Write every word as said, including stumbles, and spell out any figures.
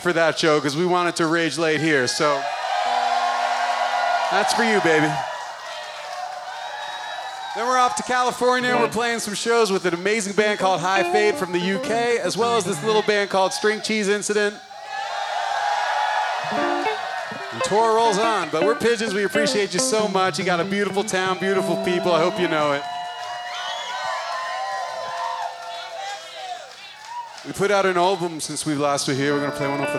for that show because we wanted to rage late here. So that's for you, baby. Then we're off to California. We're playing some shows with an amazing band called High Fade from the U K, as well as this little band called String Cheese Incident. And tour rolls on, but we're Pigeons. We appreciate you so much. You got a beautiful town, beautiful people. I hope you know it. We put out an album since we last were here. We're going to play one off of